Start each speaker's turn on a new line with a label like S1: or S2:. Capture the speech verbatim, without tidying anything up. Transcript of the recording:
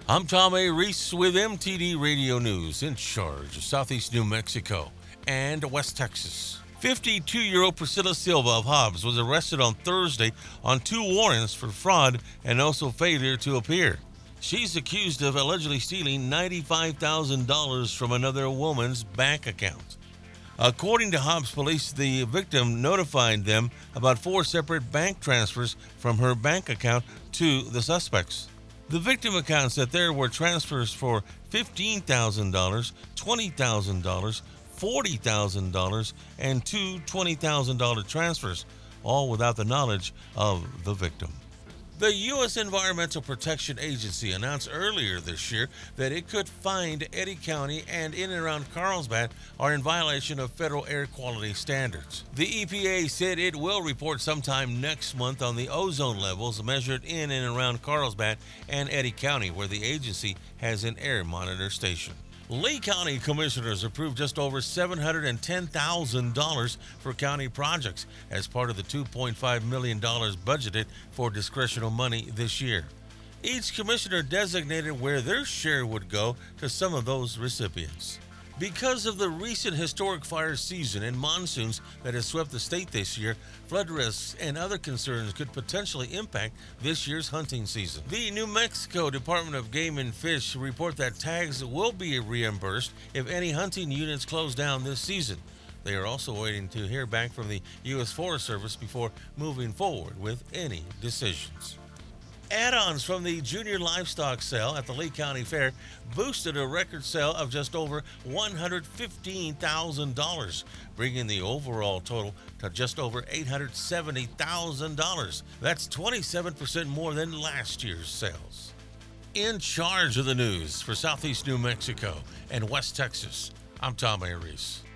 S1: I'm Tom A. Reese with M T D Radio News, in charge of Southeast New Mexico and West Texas. fifty-two-year-old Priscilla Silva of Hobbs was arrested on Thursday on two warrants for fraud and also failure to appear. She's accused of allegedly stealing ninety-five thousand dollars from another woman's bank account. According to Hobbs police, the victim notified them about four separate bank transfers from her bank account to the suspects. The victim accounts that there were transfers for fifteen thousand dollars, twenty thousand dollars, forty thousand dollars, and two twenty thousand dollars transfers, all without the knowledge of the victim. The U S Environmental Protection Agency announced earlier this year that it could find Eddy County and in and around Carlsbad are in violation of federal air quality standards. The E P A said it will report sometime next month on the ozone levels measured in and around Carlsbad and Eddy County, where the agency has an air monitor station. Lee County commissioners approved just over seven hundred ten thousand dollars for county projects as part of the two point five million dollars budgeted for discretionary money this year. Each commissioner designated where their share would go to some of those recipients. Because of the recent historic fire season and monsoons that has swept the state this year, flood risks and other concerns could potentially impact this year's hunting season. The New Mexico Department of Game and Fish report that tags will be reimbursed if any hunting units close down this season. They are also waiting to hear back from the U S Forest Service before moving forward with any decisions. Add-ons from the junior livestock sale at the Lee County Fair boosted a record sale of just over one hundred fifteen thousand dollars, bringing the overall total to just over eight hundred seventy thousand dollars. That's twenty-seven percent more than last year's sales. In charge of the news for Southeast New Mexico and West Texas, I'm Tom A. Reese.